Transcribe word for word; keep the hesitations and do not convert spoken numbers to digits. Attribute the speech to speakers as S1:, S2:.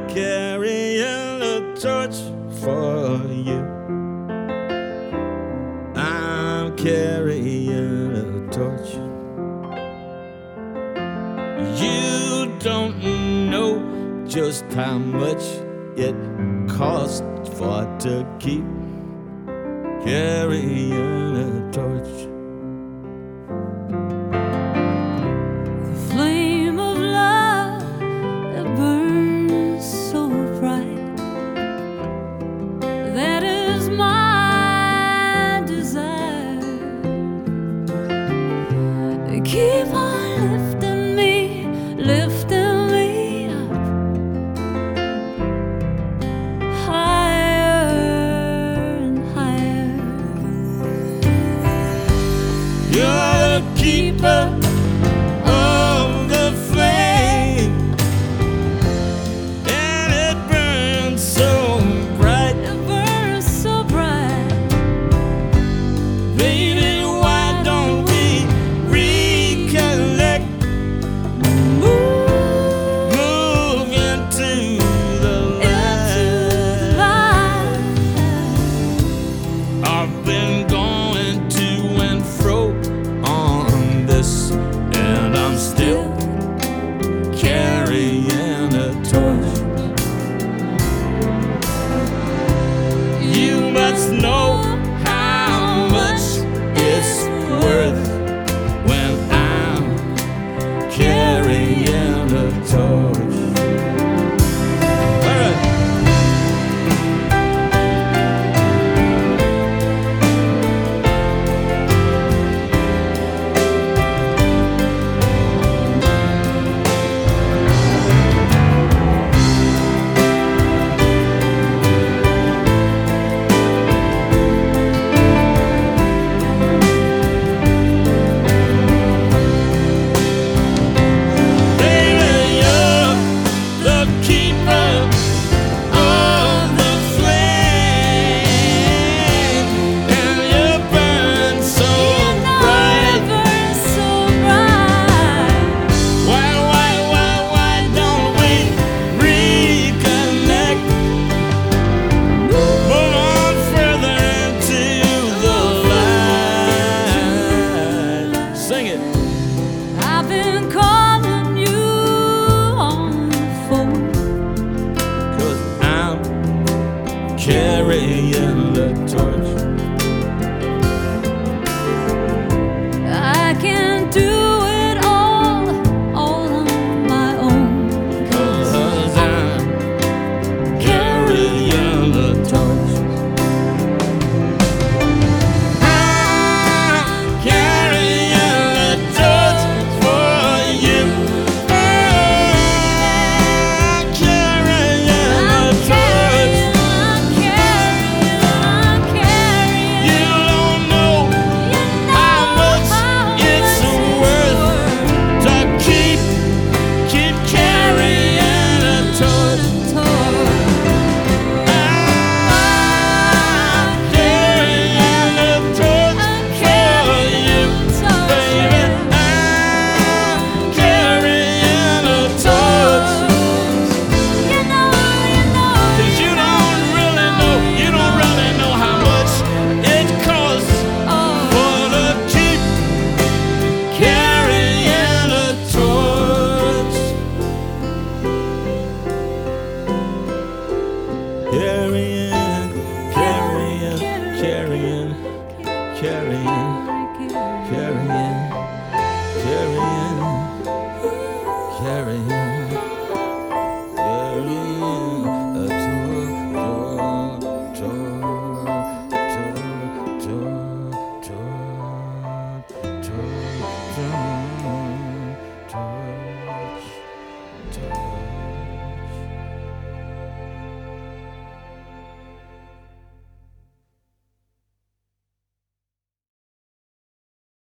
S1: carrying a torch for you. I'm carrying a torch. You don't know just how much it costs for to keep carrying a torch.
S2: The flame of love that burns so bright, that is my desire. Keep on lifting me, lifting me up, higher and higher.
S1: You're the keeper of the flame, and it burns so bright.
S2: It burns so bright.
S1: Baby, why don't we reconnect?
S2: Move,
S1: Move into the
S2: into the
S1: light.
S2: light.
S1: I've been going to and fro on this, and I'm still carrying a torch. You must know how much it's worth when I'm carrying a torch. All right. Baby, you're the keeper of the flame, and you burn so
S2: You know
S1: bright.
S2: it burns so bright.
S1: Why, why, why, why don't we reconnect? Move on further into the light. Sing it.
S2: I've been calling you on the phone.
S1: 'Cause I'm carrying the torch.